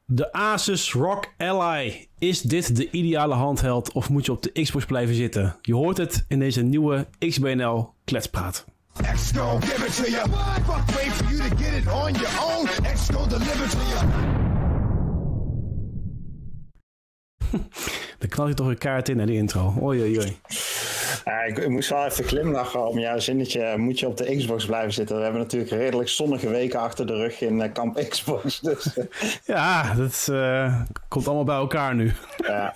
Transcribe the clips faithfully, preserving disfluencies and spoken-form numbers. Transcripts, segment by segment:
De Asus R O G Ally. Is dit de ideale handheld of moet je op de Xbox blijven zitten? Je hoort het in deze nieuwe X B N L Kletspraat. X gon' give it to you. Fuck, wait for you to get it on your own. X gon' deliver to you. Dan knal je toch weer kaart in naar die intro. Oei, oei, oei. Ja, ik, ik moest wel even glimlachen om jouw zinnetje. Moet je op de Xbox blijven zitten? We hebben natuurlijk redelijk zonnige weken achter de rug in uh, kamp Xbox. Dus. Ja, dat uh, komt allemaal bij elkaar nu. Ja.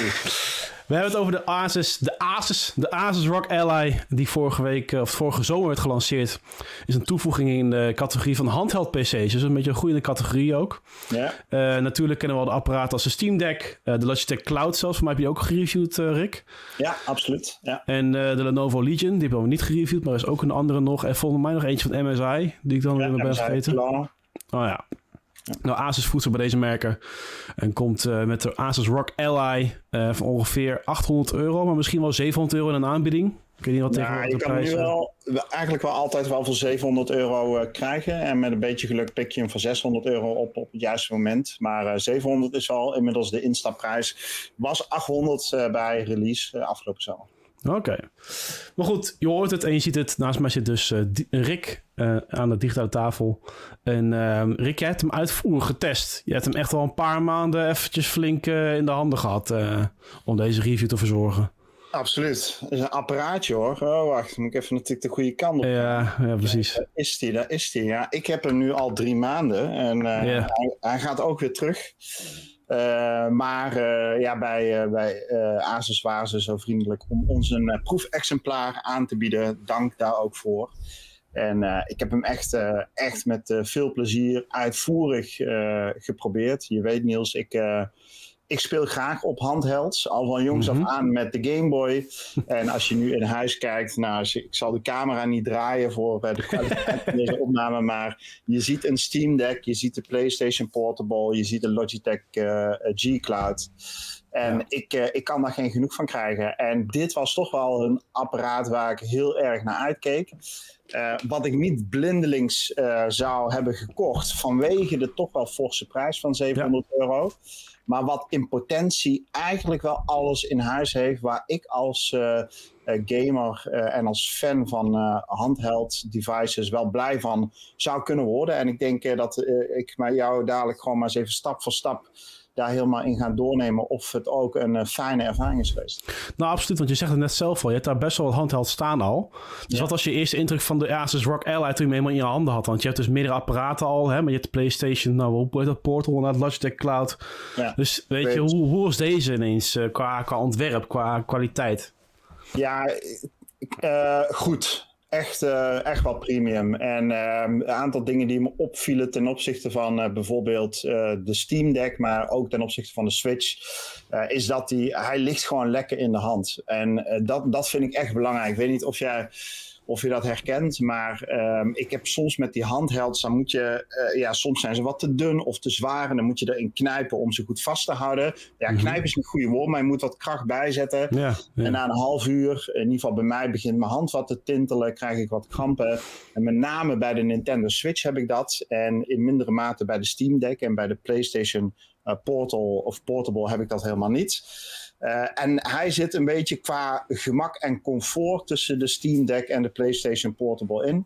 We hebben het over de Asus, de Asus, de Asus R O G Ally, die vorige week, of vorige zomer werd gelanceerd. Is een toevoeging in de categorie van handheld P C's. Dus een beetje een goede categorie ook. Ja. Uh, natuurlijk kennen we al de apparaten als de Steam Deck, uh, de Logitech Cloud zelfs. Voor mij heb je die ook gereviewd, uh, Rick. Ja, absoluut. Ja. En uh, de Lenovo Legion, die hebben we niet gereviewd, maar er is ook een andere nog. En volgens mij nog eentje van M S I, die ik dan ja, weer ben vergeten. Plan. Oh ja. Nou, Asus voedt zich bij deze merken en komt uh, met de Asus R O G Ally uh, van ongeveer achthonderd euro, maar misschien wel zevenhonderd euro in een aanbieding. Ik weet niet wat tegen ja, de je kan prijs nu wel, eigenlijk wel altijd wel voor zevenhonderd euro uh, krijgen. En met een beetje geluk pik je hem voor zeshonderd euro op op het juiste moment. Maar uh, zevenhonderd is al inmiddels de instapprijs. Was achthonderd uh, bij release uh, afgelopen zomer. Oké. Okay. Maar goed, je hoort het en je ziet het. Naast mij zit dus uh, Rick uh, aan de digitale tafel. En uh, Rick, jij hebt hem uitvoerig getest. Je hebt hem echt al een paar maanden eventjes flink uh, in de handen gehad uh, om deze review te verzorgen. Absoluut. Het is een apparaatje hoor. Oh, wacht. Moet ik even natuurlijk de goede kant op. Ja, ja precies. Ja, daar is die, daar is die. Ja, ik heb hem nu al drie maanden. En uh, ja. hij, hij gaat ook weer terug. Uh, maar uh, ja, bij, uh, bij uh, Asus waren ze zo vriendelijk om ons een uh, proefexemplaar aan te bieden. Dank daar ook voor. En uh, ik heb hem echt, uh, echt met uh, veel plezier uitvoerig uh, geprobeerd. Je weet Niels, ik... Uh, Ik speel graag op handhelds, al van jongs af aan met de Game Boy. En als je nu in huis kijkt, nou, ik zal de camera niet draaien voor de kwaliteit van deze opname, maar je ziet een Steam Deck, je ziet de PlayStation Portable, je ziet de Logitech uh, G Cloud. En ja. ik, uh, ik kan daar geen genoeg van krijgen. En dit was toch wel een apparaat waar ik heel erg naar uitkeek. Uh, wat ik niet blindelings uh, zou hebben gekocht vanwege de toch wel forse prijs van zevenhonderd ja. euro. Maar wat in potentie eigenlijk wel alles in huis heeft waar ik als uh, uh, gamer uh, en als fan van uh, handheld devices wel blij van zou kunnen worden. En ik denk uh, dat uh, ik met jou dadelijk gewoon maar eens even stap voor stap daar helemaal in gaan doornemen of het ook een uh, fijne ervaring is geweest. Nou, absoluut, want je zegt het net zelf al. Je hebt daar best wel wat handheld staan al. Dus ja. Wat was je eerste indruk van de Asus R O G Ally toen je hem helemaal in je handen had? Want je hebt dus meerdere apparaten al, hè? Maar je hebt de PlayStation, nou, hoe heet dat, Portal, naar het Logitech Cloud. Ja. Dus weet weet je, hoe, hoe was deze ineens uh, qua, qua ontwerp, qua kwaliteit? Ja, uh, goed. Echt, uh, echt wel premium. En uh, een aantal dingen die me opvielen ten opzichte van uh, bijvoorbeeld uh, de Steam Deck, maar ook ten opzichte van de Switch, uh, is dat die, hij ligt gewoon lekker in de hand. En uh, dat, dat vind ik echt belangrijk. Ik weet niet of jij... Of je dat herkent, maar um, ik heb soms met die handhelds, dan moet je, uh, ja, soms zijn ze wat te dun of te zwaar en dan moet je erin knijpen om ze goed vast te houden. Ja, mm-hmm. Knijpen is een goede woord, maar je moet wat kracht bijzetten. Ja, ja. En na een half uur, in ieder geval bij mij, begint mijn hand wat te tintelen, krijg ik wat krampen. En met name bij de Nintendo Switch heb ik dat en in mindere mate bij de Steam Deck en bij de PlayStation uh, Portal of Portable heb ik dat helemaal niet. Uh, en hij zit een beetje qua gemak en comfort tussen de Steam Deck en de PlayStation Portable in.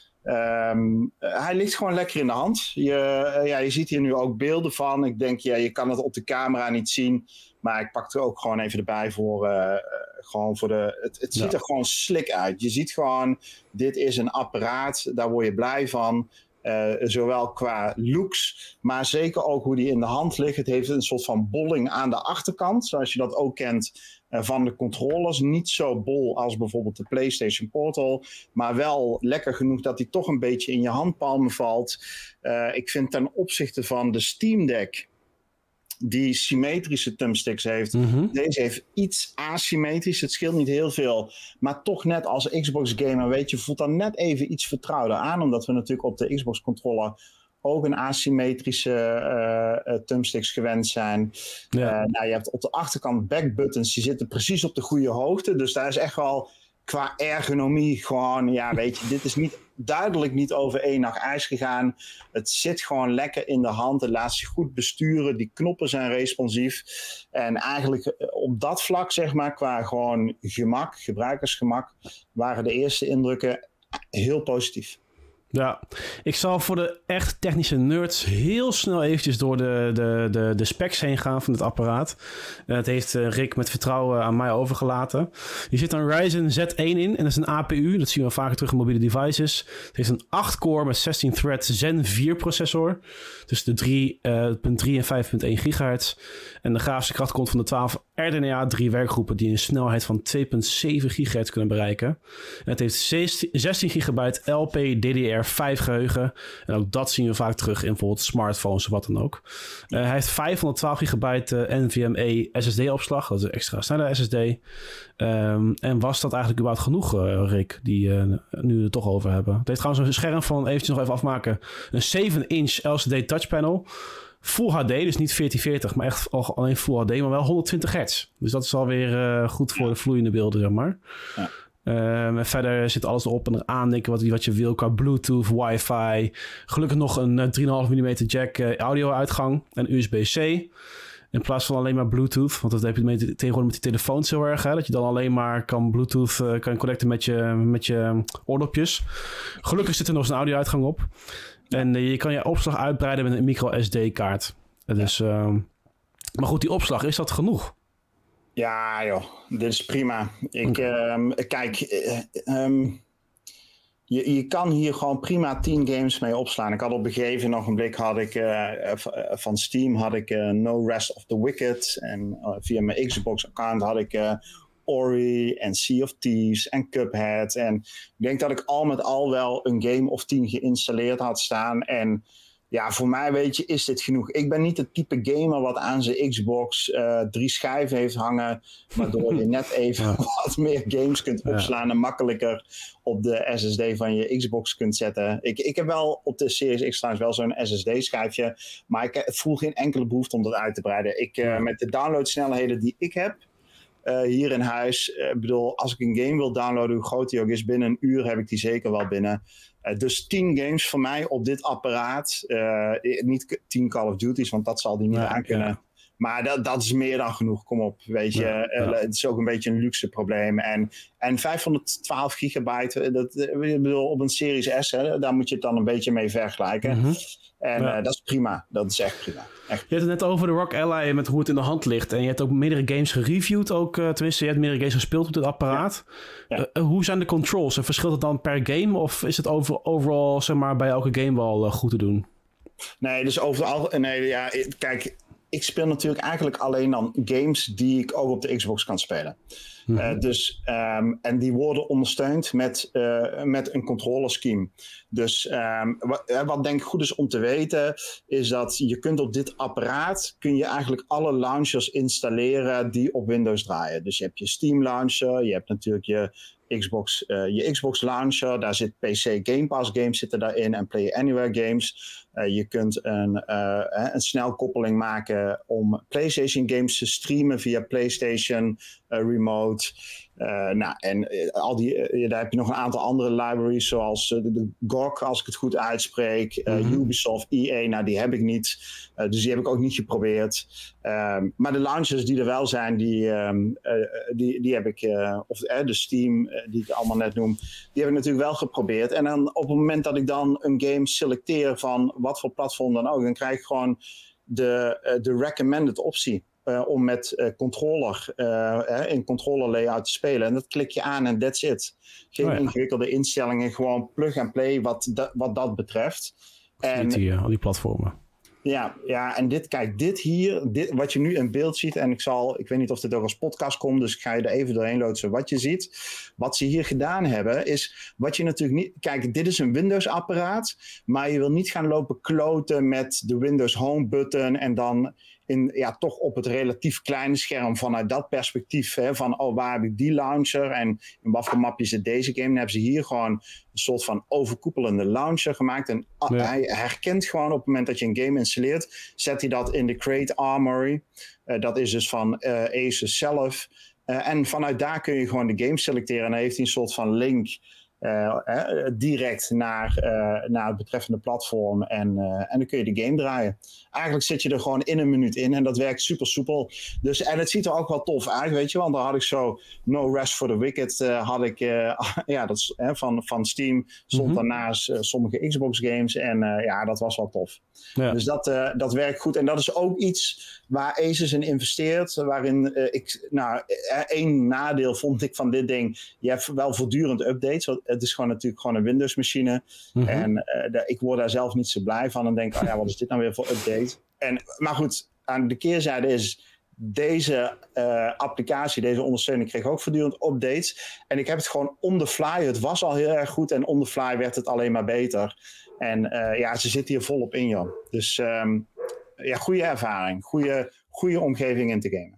Um, uh, hij ligt gewoon lekker in de hand. Je, uh, ja, je ziet hier nu ook beelden van. Ik denk, ja, je kan het op de camera niet zien. Maar ik pak er ook gewoon even erbij voor, uh, uh, gewoon voor de... Het, het ziet ja. er gewoon slik uit. Je ziet gewoon, dit is een apparaat, daar word je blij van. Uh, zowel qua looks, maar zeker ook hoe die in de hand ligt. Het heeft een soort van bolling aan de achterkant, zoals je dat ook kent uh, van de controllers. Niet zo bol als bijvoorbeeld de PlayStation Portal, maar wel lekker genoeg dat hij toch een beetje in je handpalmen valt. Uh, ik vind ten opzichte van de Steam Deck, die symmetrische thumbsticks heeft. Mm-hmm. Deze heeft iets asymmetrisch. Het scheelt niet heel veel. Maar toch net als Xbox gamer, weet je, voelt dan net even iets vertrouwder aan. Omdat we natuurlijk op de Xbox controller ook een asymmetrische uh, uh, thumbsticks gewend zijn. Ja. Uh, nou, je hebt op de achterkant backbuttons. Die zitten precies op de goede hoogte. Dus daar is echt wel qua ergonomie gewoon, ja, weet je, dit is niet duidelijk niet over één nacht ijs gegaan. Het zit gewoon lekker in de hand. Het laat zich goed besturen. Die knoppen zijn responsief. En eigenlijk op dat vlak, zeg maar, qua gewoon gemak, gebruikersgemak, waren de eerste indrukken heel positief. Ja, ik zal voor de echt technische nerds heel snel eventjes door de, de, de, de specs heen gaan van het apparaat. Uh, het heeft uh, Rick met vertrouwen aan mij overgelaten. Hier zit een Ryzen Z één in en dat is een A P U. Dat zien we vaker terug in mobiele devices. Het heeft een acht core met zestien thread Zen vier processor. Dus de drie punt drie en vijf punt één gigahertz. En de grafische kracht komt van de twaalf R D N A drie werkgroepen die een snelheid van twee komma zeven gigahertz kunnen bereiken. En het heeft zestien gigabyte L P D D R vijf geheugen. En ook dat zien we vaak terug in bijvoorbeeld smartphones of wat dan ook. Uh, hij heeft vijfhonderdtwaalf gigabyte uh, NVMe S S D-opslag. Dat is een extra snelle S S D. Um, en was dat eigenlijk überhaupt genoeg, uh, Rick, die uh, nu we het toch over hebben? Het heeft trouwens een scherm van, eventjes nog even afmaken, een zeven inch L C D touchpanel. Full H D, dus niet veertien veertig, maar echt alleen Full H D, maar wel honderdtwintig hertz. Dus dat is alweer uh, goed voor de vloeiende beelden, zeg maar. Ja. Um, en verder zit alles erop en eraan denken wat, wat je wil qua Bluetooth, wifi. Gelukkig nog een uh, drie komma vijf millimeter jack uh, audio uitgang en U S B C. In plaats van alleen maar Bluetooth. Want dat heb je met, tegenwoordig met die telefoons heel erg. Hè, dat je dan alleen maar kan Bluetooth uh, kan connecten met je, met je oordopjes. Gelukkig zit er nog eens een audio uitgang op. En uh, je kan je opslag uitbreiden met een micro S D kaart. Dus, uh, maar goed, die opslag, is dat genoeg? Ja joh, dit is prima. Ik, um, kijk, uh, um, je, je kan hier gewoon prima tien games mee opslaan. Ik had op een gegeven ogenblik had ik uh, van Steam had ik uh, No Rest of the Wicked. En uh, via mijn Xbox account had ik uh, Ori en Sea of Thieves en Cuphead. En ik denk dat ik al met al wel een game of tien geïnstalleerd had staan. En ja, voor mij, weet je, is dit genoeg. Ik ben niet het type gamer wat aan zijn Xbox uh, drie schijven heeft hangen, waardoor je net even ja. wat meer games kunt opslaan ja. en makkelijker op de S S D van je Xbox kunt zetten. Ik, ik heb wel op de Series X trouwens wel zo'n S S D-schijfje, maar ik voel geen enkele behoefte om dat uit te breiden. Ik, uh, ja. Met de downloadsnelheden die ik heb, Uh, hier in huis, ik uh, bedoel, als ik een game wil downloaden, hoe groot die ook is, binnen een uur heb ik die zeker wel binnen. Uh, dus tien games voor mij op dit apparaat. Uh, niet tien Call of Duty's, want dat zal die niet ja, aan kunnen. Ja. Maar dat, dat is meer dan genoeg, kom op, weet je. Ja, ja. Uh, het is ook een beetje een luxe probleem. En, en vijfhonderdtwaalf gigabyte, dat, ik bedoel, op een Series S, hè, daar moet je het dan een beetje mee vergelijken. Mm-hmm. En ja. uh, dat is prima, dat is echt prima. Echt. Je had het net over de R O G Ally met hoe het in de hand ligt. En je hebt ook meerdere games gereviewd, ook, uh, tenminste, je hebt meerdere games gespeeld op dit apparaat. Ja. Ja. Uh, hoe zijn de controls? En verschilt het dan per game? Of is het over, overal, zeg maar, bij elke game wel uh, goed te doen? Nee, dus overal, nee, ja, kijk, ik speel natuurlijk eigenlijk alleen dan games die ik ook op de Xbox kan spelen. Mm-hmm. Uh, dus, um, en die worden ondersteund met, uh, met een controller scheme. Dus um, wat, wat denk ik goed is om te weten, is dat je kunt op dit apparaat, kun je eigenlijk alle launchers installeren die op Windows draaien. Dus je hebt je Steam launcher, je hebt natuurlijk je Xbox, uh, je Xbox launcher, daar zit P C Game Pass games zitten daarin en Play Anywhere games. Uh, je kunt een, uh, een snelkoppeling maken om PlayStation games te streamen via PlayStation uh, Remote. Uh, nou, en uh, al die, uh, daar heb je nog een aantal andere libraries, zoals uh, de, de G O G, als ik het goed uitspreek. Uh, mm-hmm. Ubisoft, E A, nou die heb ik niet. Uh, dus die heb ik ook niet geprobeerd. Um, maar de launchers die er wel zijn, die, um, uh, die, die heb ik, uh, of uh, de Steam, uh, die ik allemaal net noem, die heb ik natuurlijk wel geprobeerd. En dan op het moment dat ik dan een game selecteer van wat voor platform dan ook, dan krijg ik gewoon de, uh, de recommended optie. Uh, om met uh, controller uh, in controller layout te spelen. En dat klik je aan en that's it. Geen oh ja. ingewikkelde instellingen, gewoon plug and play wat, da- wat dat betreft. En die, uh, al die platformen. Ja, ja, en dit, kijk, dit hier, dit, wat je nu in beeld ziet, en ik zal, ik weet niet of dit ook als podcast komt, dus ik ga je er even doorheen loodsen wat je ziet. Wat ze hier gedaan hebben, is wat je natuurlijk niet, kijk, dit is een Windows apparaat, maar je wil niet gaan lopen kloten met de Windows Home button en dan in, ja, toch op het relatief kleine scherm vanuit dat perspectief, hè, van oh, waar heb ik die launcher en in wat voor mapje zit deze game. Dan hebben ze hier gewoon een soort van overkoepelende launcher gemaakt. En ja. hij herkent gewoon op het moment dat je een game installeert, zet hij dat in de Create Armory. Uh, dat is dus van uh, Asus zelf. Uh, en vanuit daar kun je gewoon de game selecteren en dan heeft hij een soort van link uh, uh, direct naar, uh, naar het betreffende platform en, uh, en dan kun je de game draaien. Eigenlijk zit je er gewoon in een minuut in en dat werkt super soepel. Dus, en het ziet er ook wel tof uit, weet je, want dan had ik zo No Rest for the Wicked uh, had ik uh, ja, dat is, uh, van, van Steam stond mm-hmm. daarnaast uh, sommige Xbox games en uh, ja, dat was wel tof. Ja. Dus dat, uh, dat werkt goed en dat is ook iets waar Asus in investeert, waarin uh, ik, nou, één nadeel vond ik van dit ding, je hebt wel voortdurend updates, want het is gewoon natuurlijk gewoon een Windows machine mm-hmm. en uh, de, ik word daar zelf niet zo blij van en denk, oh ja, wat is dit nou weer voor update? En, maar goed, aan de keerzijde is deze uh, applicatie, deze ondersteuning kreeg ook voortdurend updates. En ik heb het gewoon on the fly. Het was al heel erg goed en on the fly werd het alleen maar beter. En uh, ja, ze zitten hier volop in, joh. Dus um, ja, goede ervaring. Goede, goede omgeving in te gamen.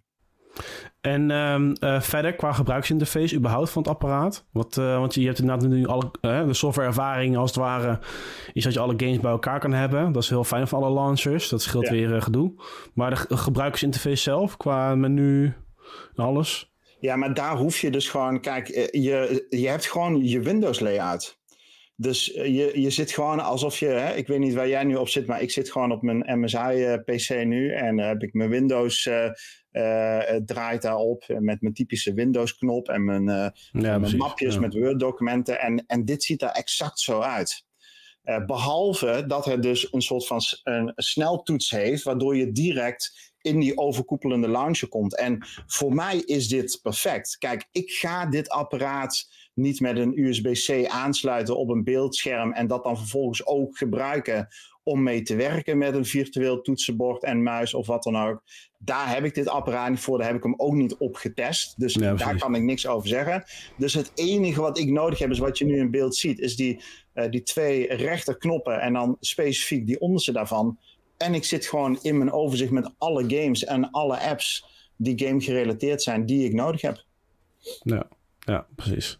En um, uh, verder qua gebruiksinterface überhaupt van het apparaat? Wat, uh, want je hebt inderdaad nu alle, uh, de softwareervaring als het ware is dat je alle games bij elkaar kan hebben. Dat is heel fijn voor alle launchers. Dat scheelt ja. weer uh, gedoe. Maar de, de gebruiksinterface zelf qua menu en alles? Ja, maar daar hoef je dus gewoon... Kijk, je, je hebt gewoon je Windows layout. Dus je, je zit gewoon alsof je... Hè, ik weet niet waar jij nu op zit, maar ik zit gewoon op mijn M S I-P C nu. En uh, heb ik mijn Windows... Uh, Uh, draait daarop met mijn typische Windows-knop en mijn, uh, ja, mijn mapjes ja. met Word-documenten. En, en dit ziet er exact zo uit. Uh, behalve dat het dus een soort van s- een sneltoets heeft, waardoor je direct in die overkoepelende launcher komt. En voor mij is dit perfect. Kijk, ik ga dit apparaat niet met een U S B-C aansluiten op een beeldscherm en dat dan vervolgens ook gebruiken om mee te werken met een virtueel toetsenbord en muis of wat dan ook. Daar heb ik dit apparaat niet voor. Daar heb ik hem ook niet op getest. Dus ja, daar kan ik niks over zeggen. Dus het enige wat ik nodig heb is wat je nu in beeld ziet. Is die, uh, die twee rechterknoppen en dan specifiek die onderste daarvan. En ik zit gewoon in mijn overzicht met alle games en alle apps die game gerelateerd zijn die ik nodig heb. Ja, ja precies.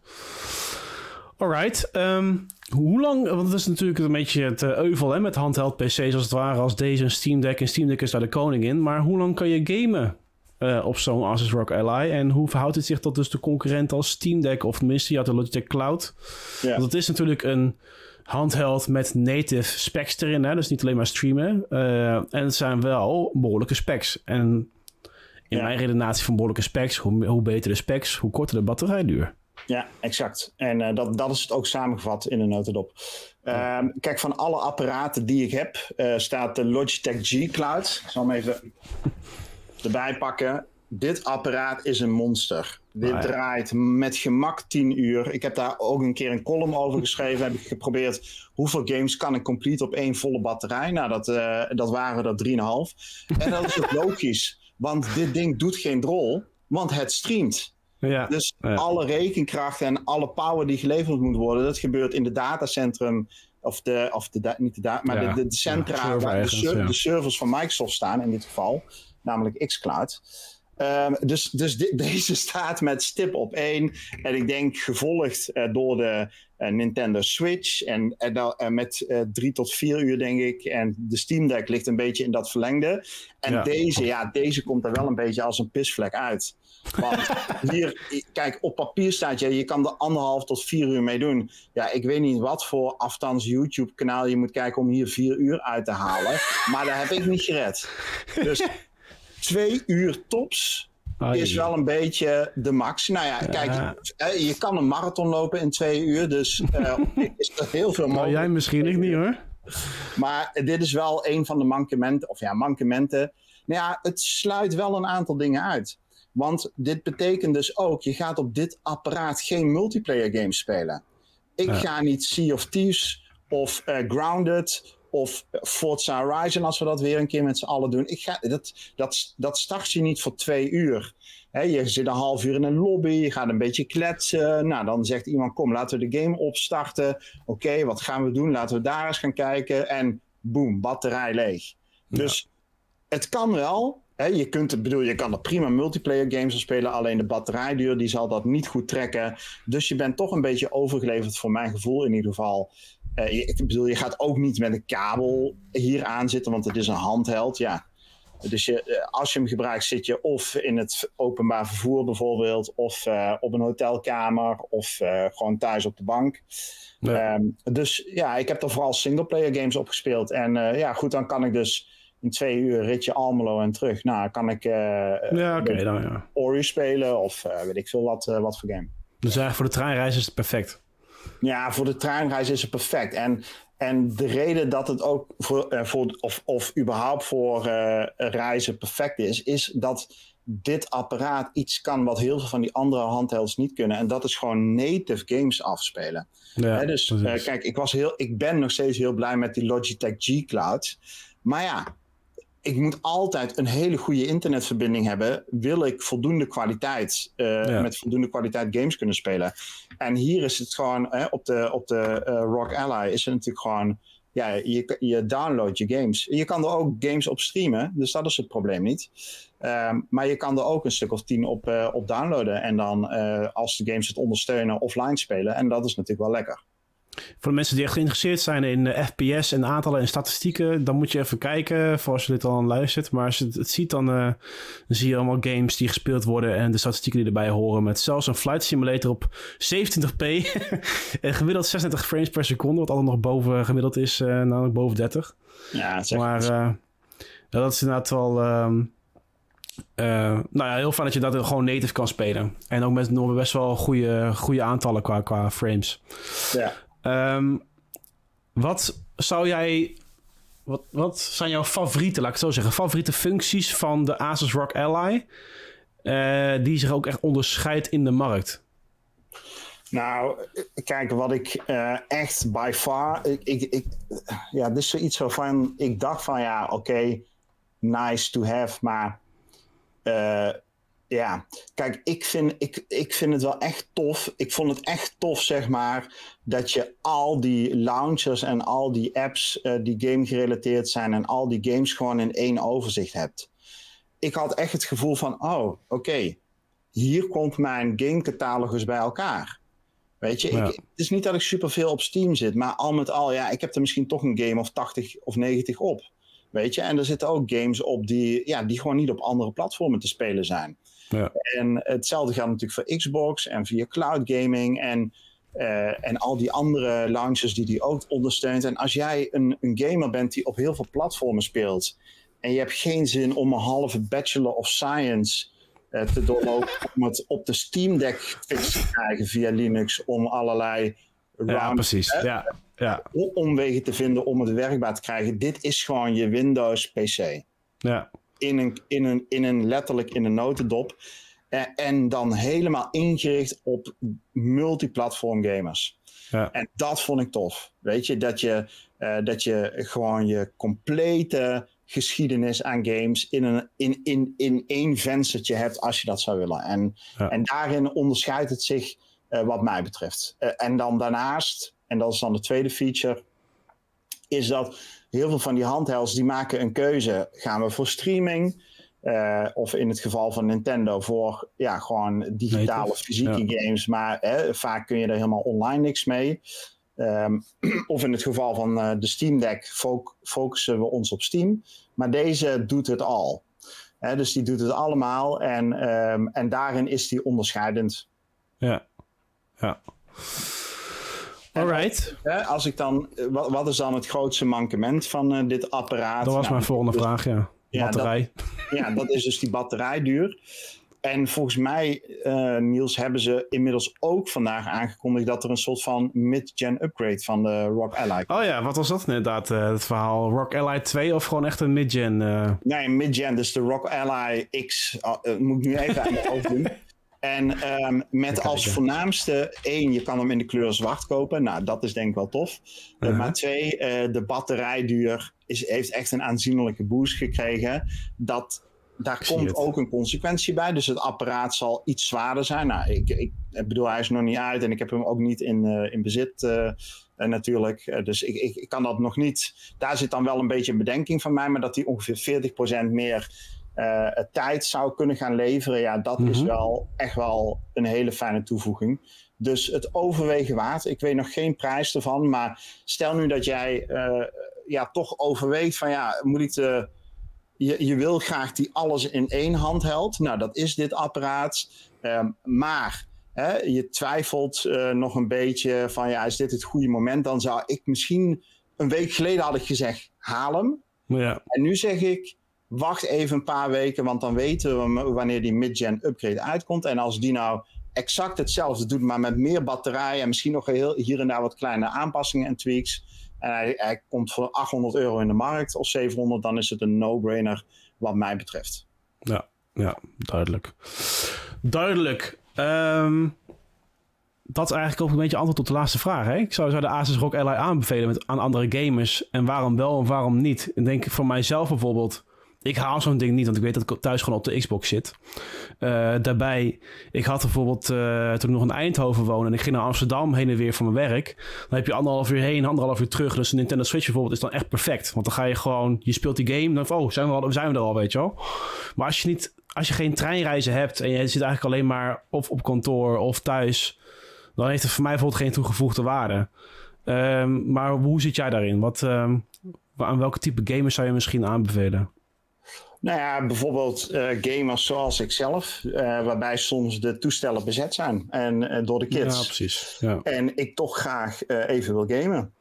Alright. Um, hoe lang, want het is natuurlijk een beetje het uh, euvel hè, met handheld P C's als het ware, als deze een Steam Deck. En Steam Deck is daar de koning in. Maar hoe lang kan je gamen uh, op zo'n Asus R O G Ally? En hoe verhoudt het zich tot dus de concurrent als Steam Deck? Of tenminste, ja, de Logitech Cloud. Ja. Want het is natuurlijk een handheld met native specs erin. Hè? Dus niet alleen maar streamen. Uh, en het zijn wel behoorlijke specs. En in ja. mijn redenatie van behoorlijke specs, hoe, hoe beter de specs, hoe korter de batterijduur. Ja, exact. En uh, dat, dat is het ook samengevat in een notendop. Uh, kijk, van alle apparaten die ik heb, uh, staat de Logitech G Cloud. Ik zal hem even erbij pakken. Dit apparaat is een monster. Dit ah, ja. draait met gemak tien uur. Ik heb daar ook een keer een column over geschreven. Heb ik geprobeerd, hoeveel games kan ik complete op één volle batterij? Nou, dat, uh, dat waren er drie komma vijf. En dat is ook logisch. Want dit ding doet geen drol, want het streamt. Ja, dus ja. alle rekenkracht en alle power die geleverd moet worden, dat gebeurt in de datacentrum, of de, of de niet de da- maar ja. de, de, de centra ja, waar de, ser- ja. de servers van Microsoft staan in dit geval, namelijk xCloud. Um, dus dus de, deze staat met stip op één. En ik denk gevolgd uh, door de uh, Nintendo Switch. En uh, uh, met uh, drie tot vier uur denk ik. En de Steam Deck ligt een beetje in dat verlengde. En ja. deze, ja, deze komt er wel een beetje als een pisvlek uit. Want hier, kijk, op papier staat je, je kan er anderhalf tot vier uur mee doen. Ja, ik weet niet wat voor aftans YouTube kanaal je moet kijken om hier vier uur uit te halen. Maar dat heb ik niet gered. Dus twee uur tops oh, is wel een beetje de max. Nou ja, kijk, ja. je kan een marathon lopen in twee uur, dus uh, is er heel veel mogelijk. Nou, jij misschien ik niet hoor. Maar dit is wel een van de mankementen, of ja, mankementen. Nou ja, het sluit wel een aantal dingen uit. Want dit betekent dus ook, je gaat op dit apparaat geen multiplayer games spelen. Ik ja. ga niet Sea of Thieves of uh, Grounded of Forza Horizon, als we dat weer een keer met z'n allen doen. Ik ga, dat, dat, dat start je niet voor twee uur. He, je zit een half uur in een lobby, je gaat een beetje kletsen. Nou, dan zegt iemand, kom, laten we de game opstarten. Oké, okay, wat gaan we doen? Laten we daar eens gaan kijken. En boem, batterij leeg. Ja. Dus het kan wel. He, je, kunt, bedoel, je kan er prima multiplayer games op spelen, alleen de batterijduur die zal dat niet goed trekken. Dus je bent toch een beetje overgeleverd, voor mijn gevoel in ieder geval. Uh, je, ik bedoel, je gaat ook niet met een kabel hier aan zitten, want het is een handheld. Ja, Dus je, als je hem gebruikt zit je of in het openbaar vervoer bijvoorbeeld, of uh, op een hotelkamer, of uh, gewoon thuis op de bank. Ja. Um, dus ja, ik heb er vooral singleplayer games op gespeeld. En uh, ja, goed, dan kan ik dus in twee uur ritje Almelo en terug. Nou, kan ik uh, ja, okay, dan, ja. Ori spelen of uh, weet ik veel wat, uh, wat voor game. Dus eigenlijk voor de treinreis is het perfect. Ja, voor de treinreis is het perfect. En, en de reden dat het ook voor, uh, voor of, of überhaupt voor uh, reizen perfect is, is dat dit apparaat iets kan wat heel veel van die andere handhelds niet kunnen. En dat is gewoon native games afspelen. Ja, He, dus uh, kijk, ik, was heel, ik ben nog steeds heel blij met die Logitech G Cloud. Maar ja, ik moet altijd een hele goede internetverbinding hebben. Wil ik voldoende kwaliteit, uh, ja. met voldoende kwaliteit games kunnen spelen. En hier is het gewoon, hè, op de, op de uh, ROG Ally is het natuurlijk gewoon, ja, je, je download je games. Je kan er ook games op streamen, dus dat is het probleem niet. Um, maar je kan er ook een stuk of tien op, uh, op downloaden. En dan, uh, als de games het ondersteunen, offline spelen. En dat is natuurlijk wel lekker. Voor de mensen die echt geïnteresseerd zijn in uh, F P S en aantallen en statistieken, dan moet je even kijken voor als je dit al aan luistert. Maar als je het, het ziet, dan, uh, dan zie je allemaal games die gespeeld worden en de statistieken die erbij horen. Met zelfs een flight simulator op zevenentwintig p en gemiddeld zesentwintig frames per seconde, wat altijd nog boven gemiddeld is, uh, namelijk boven dertig. Ja, dat is echt maar uh, dat is inderdaad wel Um, Uh, nou ja, heel fijn dat je dat gewoon native kan spelen. En ook met nog best wel goede, goede aantallen qua, qua frames. Ja. Um, wat zou jij... Wat, wat zijn jouw favoriete, laat ik het zo zeggen, favoriete functies van de Asus ROG Ally uh, die zich ook echt onderscheidt in de markt? Nou, kijk, wat ik uh, echt by far... Ik, ik, ik, ja, dit is zoiets waarvan ik dacht van ja, oké, okay, nice to have, maar... Uh, ja, kijk, ik vind, ik, ik vind het wel echt tof. Ik vond het echt tof, zeg maar, dat je al die launchers en al die apps uh, die game gerelateerd zijn en al die games gewoon in één overzicht hebt. Ik had echt het gevoel van, oh, oké, okay, hier komt mijn gamecatalogus bij elkaar. Weet je, ja. ik, het is niet dat ik superveel op Steam zit, maar al met al, ja, ik heb er misschien toch een game of tachtig of negentig op. Weet je, en er zitten ook games op die, ja, die gewoon niet op andere platformen te spelen zijn. Ja. En hetzelfde geldt natuurlijk voor Xbox en via cloud gaming en, uh, en al die andere launchers die die ook ondersteunt. En als jij een, een gamer bent die op heel veel platformen speelt en je hebt geen zin om een halve Bachelor of Science uh, te doorlopen om het op de Steam Deck fix te krijgen via Linux om allerlei ja, round, precies. Uh, ja. Ja. omwegen te vinden om het werkbaar te krijgen. Dit is gewoon je Windows P C. Ja. In een, in een, in een letterlijk in een notendop. En, en dan helemaal ingericht op multiplatform gamers. Ja. En dat vond ik tof. Weet je, dat je, uh, dat je gewoon je complete geschiedenis aan games in, een, in, in, in één venstertje hebt als je dat zou willen. En, ja. en daarin onderscheidt het zich uh, wat mij betreft. Uh, en dan daarnaast, en dat is dan de tweede feature, is dat heel veel van die handhelds die maken een keuze. Gaan we voor streaming? Uh, of in het geval van Nintendo voor ja, gewoon digitale Native. fysieke ja. games. Maar hè, vaak kun je er helemaal online niks mee. Um, of in het geval van uh, de Steam Deck fo- focussen we ons op Steam. Maar deze doet het al. Hè, dus die doet het allemaal. En, um, en daarin is die onderscheidend. Ja, ja. Alright. Als, als ik dan, wat, wat is dan het grootste mankement van uh, dit apparaat? Dat was nou, mijn volgende dus, vraag, ja. ja batterij. Dat, ja, dat is dus die batterijduur. En volgens mij, uh, Niels, hebben ze inmiddels ook vandaag aangekondigd dat er een soort van mid-gen upgrade van de ROG Ally komt. Oh ja, wat was dat inderdaad, uh, het verhaal? ROG Ally twee of gewoon echt een mid-gen? Uh... Nee, een mid-gen, dus de ROG Ally X. Uh, uh, moet ik nu even aan de hoofd doen. En um, met als voornaamste, één, je kan hem in de kleur zwart kopen. Nou, dat is denk ik wel tof. Uh-huh. Uh, maar twee, uh, de batterijduur is, heeft echt een aanzienlijke boost gekregen. Dat, daar ik komt ook een consequentie bij. Dus het apparaat zal iets zwaarder zijn. Nou, ik, ik, ik bedoel, hij is nog niet uit en ik heb hem ook niet in, uh, in bezit uh, uh, natuurlijk. Uh, dus ik, ik, ik kan dat nog niet. Daar zit dan wel een beetje een bedenking van mij, maar dat hij ongeveer veertig procent meer Uh, tijd zou kunnen gaan leveren, ja, dat mm-hmm. is wel echt wel een hele fijne toevoeging. Dus het overwegen waard. Ik weet nog geen prijs ervan, maar stel nu dat jij uh, ja, toch overweegt van ja, moet ik de je, je wil graag die alles in één handheld. Nou, dat is dit apparaat. Um, maar hè, je twijfelt uh, nog een beetje van, ja, is dit het goede moment? Dan zou ik misschien, een week geleden had ik gezegd, haal hem. Ja. En nu zeg ik, wacht even een paar weken, want dan weten we wanneer die mid-gen upgrade uitkomt. En als die nou exact hetzelfde doet, maar met meer batterij en misschien nog heel, hier en daar wat kleine aanpassingen en tweaks. En hij, hij komt voor achthonderd euro in de markt of zevenhonderd, dan is het een no-brainer wat mij betreft. Ja, ja, duidelijk. Duidelijk. Um, dat is eigenlijk ook een beetje antwoord op de laatste vraag. Hè? Ik zou, zou de Asus R O G Ally aanbevelen met, aan andere gamers. En waarom wel en waarom niet? Ik denk voor mijzelf bijvoorbeeld. Ik haal zo'n ding niet, want ik weet dat ik thuis gewoon op de Xbox zit. Uh, daarbij, ik had bijvoorbeeld, uh, toen ik nog in Eindhoven woonde en ik ging naar Amsterdam heen en weer voor mijn werk. Dan heb je anderhalf uur heen, anderhalf uur terug. Dus een Nintendo Switch bijvoorbeeld is dan echt perfect. Want dan ga je gewoon, je speelt die game, dan van, oh, zijn we, al, zijn we er al, weet je wel. Maar als je niet, als je geen treinreizen hebt en je zit eigenlijk alleen maar of op kantoor of thuis, dan heeft het voor mij bijvoorbeeld geen toegevoegde waarde. Um, maar hoe zit jij daarin? Wat, um, aan welke type gamers zou je misschien aanbevelen? Nou ja, bijvoorbeeld uh, gamers zoals ikzelf, uh, waarbij soms de toestellen bezet zijn en uh, door de kids. Ja, precies. Ja. En ik toch graag uh, even wil gamen.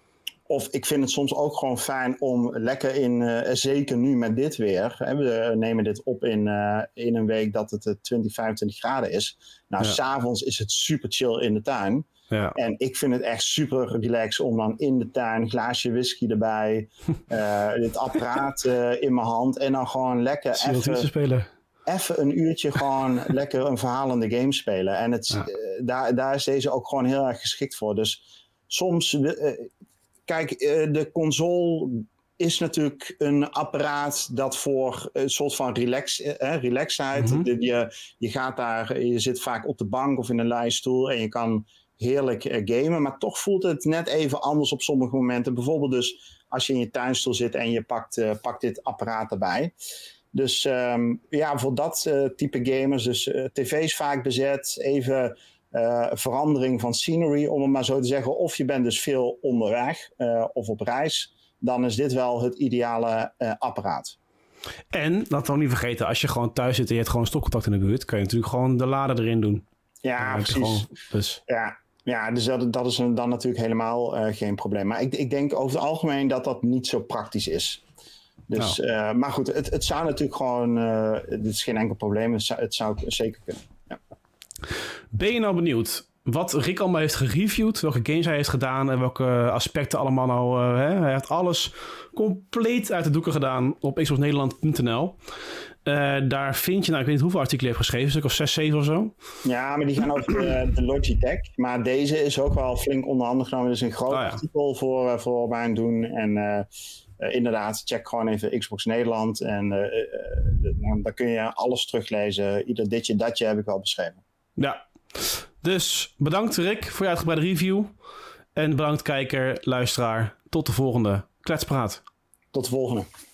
Of ik vind het soms ook gewoon fijn om lekker in, uh, zeker nu met dit weer. Hè, we nemen dit op in, uh, in een week dat het uh, twintig, vijfentwintig graden is. Nou, ja. 's avonds is het super chill in de tuin. Ja. En ik vind het echt super relaxed om dan in de tuin, een glaasje whisky erbij, uh, dit apparaat uh, in mijn hand en dan gewoon lekker even spelen. Even een uurtje gewoon lekker een verhalende game spelen. En het, ja. uh, daar, daar is deze ook gewoon heel erg geschikt voor. Dus soms, uh, kijk, uh, de console is natuurlijk een apparaat dat voor een soort van relax, eh, relaxheid. Mm-hmm. De, je, je gaat daar, je zit vaak op de bank of in een leiestoel en je kan heerlijk uh, gamen, maar toch voelt het net even anders op sommige momenten. Bijvoorbeeld dus als je in je tuinstoel zit en je pakt, uh, pakt dit apparaat erbij. Dus um, ja, voor dat uh, type gamers, dus uh, tv's vaak bezet, even uh, verandering van scenery, om het maar zo te zeggen. Of je bent dus veel onderweg uh, of op reis, dan is dit wel het ideale uh, apparaat. En, laten we niet vergeten, als je gewoon thuis zit en je hebt gewoon stopcontact in de buurt, kan je natuurlijk gewoon de lader erin doen. Ja, precies. Gewoon, dus. Ja. Ja, dus dat, dat is een, dan natuurlijk helemaal uh, geen probleem. Maar ik, ik denk over het algemeen dat dat niet zo praktisch is. Dus, nou. uh, maar goed, het, het zou natuurlijk gewoon, uh, dit is geen enkel probleem, het zou, het zou zeker kunnen. Ja. Ben je nou benieuwd wat Rick allemaal heeft gereviewd, welke games hij heeft gedaan en welke aspecten allemaal nou, uh, hè? Hij heeft alles compleet uit de doeken gedaan op xbox nederland punt n l. Uh, daar vind je, nou ik weet niet hoeveel artikelen je hebt geschreven, een stuk of zes, zeven of zo. Ja, maar die gaan over de, de Logitech. Maar deze is ook wel flink onder handen genomen. Dus een groot oh, ja. artikel voor, uh, voor mijn doen. En uh, uh, inderdaad, check gewoon even Xbox Nederland. En uh, uh, uh, dan kun je alles teruglezen. Ieder ditje, datje heb ik wel beschreven. Ja, dus bedankt Rick voor je uitgebreide review. En bedankt kijker, luisteraar. Tot de volgende Kletspraat. Tot de volgende.